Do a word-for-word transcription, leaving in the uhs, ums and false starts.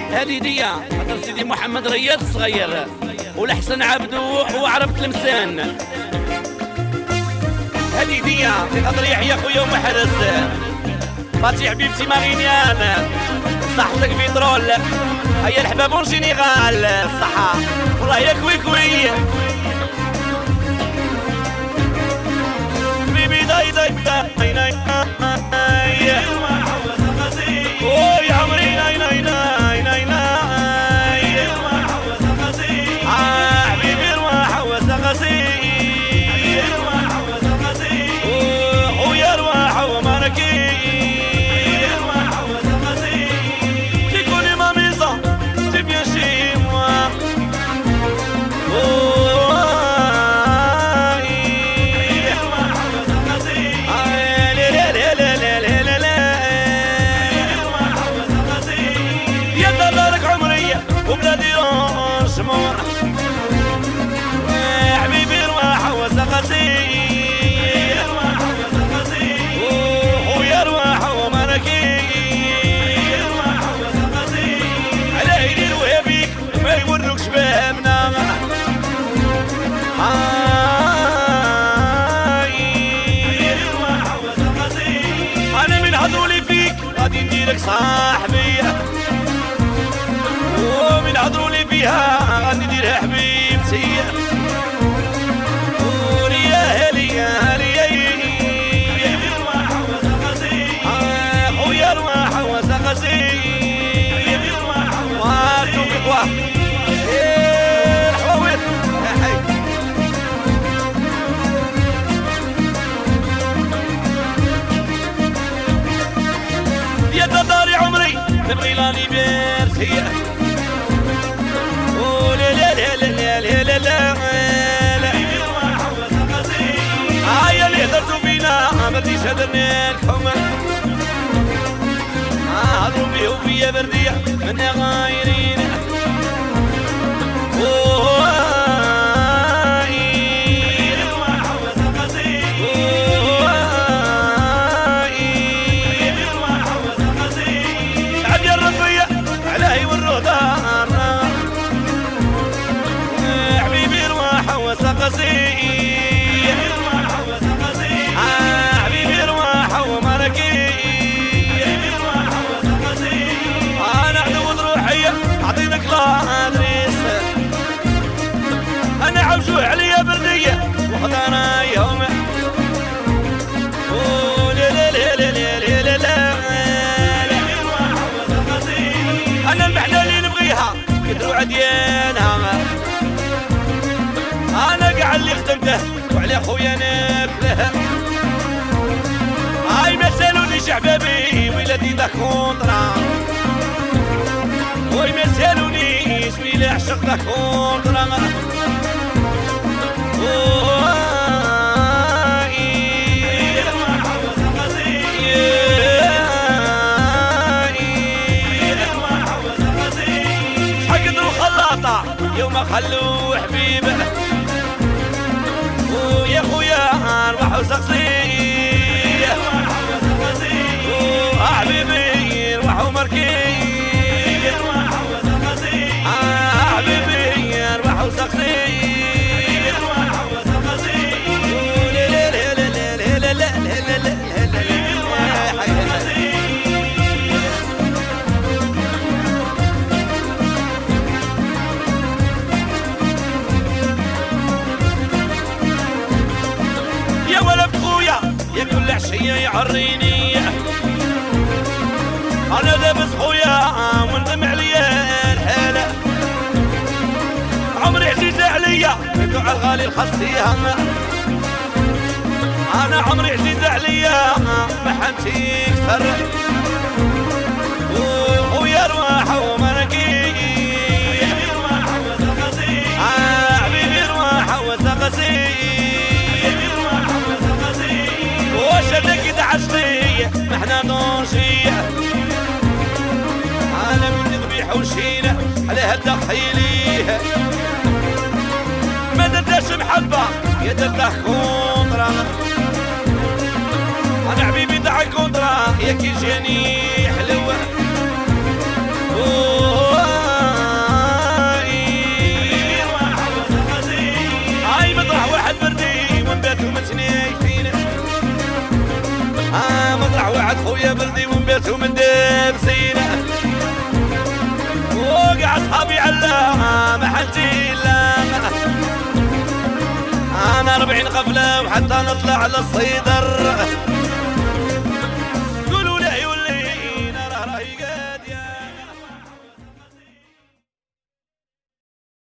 هذه ديا خاطر سيدي محمد رياض الصغير والحسن عبدو وعربة المسان. هذه ديا خاطر يحيى خويا ومحرز فاتي حبيبتي مارينيان صحتك بيترول هيا الحباب والجينيغال الصحة والله يا كوي كوي بيبي داي داي داي ناي ناي ويا عمري ناي ناي ناي ناي ناي آه حبيبي رواح وسقسي ويا رواح وماركي حبيبي رواح وسقسي ويا رواح وملكي على عيني الوهابيك ما يوروكش بابنا انا من هضرولي فيك غادي نديرك صاحبي ومن هضرولي فيها غادي نديرها حبيبتي وريا هليا هليا خويا رواح وسقسي واتوك بوا الحواويط يا داري عمري تبغي لاني بيرتي لا لا لا لا لا لا لا هاي اللي هدرتو فينا ما بديش هدرنا لكم هضروا بيه وفيا بردية منا غايرين عدي الرفية علي والرهدان وسقسي آه حبيبي رواح وملكي أنا عدو روحية أعطينك لا أدريس أنا عوجوه عليا بردية وخدانا يوم لا لا لا لا لا لا لا أنا المحنة اللي نبغيها كدرو عديانها أنا قاعد اللي خدمته وعلى خويا ناكله هاي ما سالوني شعبابي ولادي ذا كونطرا وي ما سالوني اسمي اللي عشق ذا كونطرا شحال قدروا خلاطة يوم خلوا حبيبه يا خويا روح وسقسي حبيبي روح ومركي حبيبي روح وسقسي لا لا لا لا لا لا لا لا يا كل عشية يعريني أنا لابس خويا وندم عليا الحالة عمري عزيزة عليا بدو على الغالي الخصيها أنا عمري عزيزة عليا ما حنتي كثر خويا رواح وملكي حبيبي رواح وسقسي وشدك دعستي ما احنا نورشية انا من ذبيحة وشيلة على هالدخيلية ما درتاش محبة يا درتها كونطرا انا حبيبي دعا كونطرا يا كي جاني حلوة ويا بلدي ونبات ومن دير سينا وقع اصحابي علام حنجي لام انا أربعين قفله وحتى نطلع للصيدر